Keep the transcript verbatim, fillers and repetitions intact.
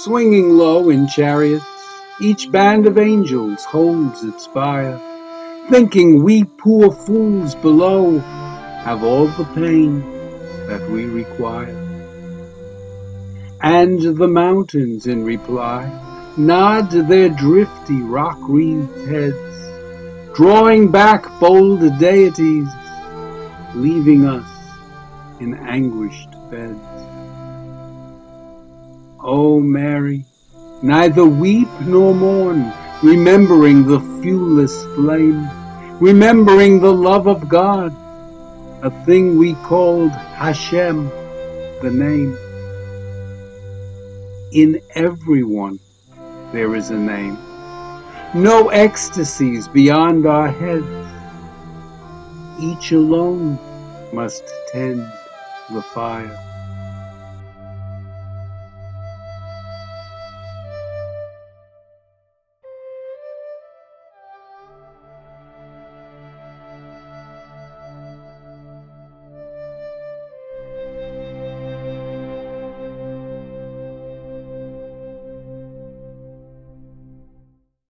Swinging low in chariots, each band of angels holds its fire, thinking we poor fools below have all the pain that we require. And the mountains in reply nod their drifty rock-wreathed heads, drawing back bold deities, leaving us in anguished beds. O Mary, neither weep nor mourn, remembering the viewless flame, remembering the love of God, a thing we called Hashem, the name. In everyone there is a name, no ecstasies beyond our heads. Each alone must tend the fire.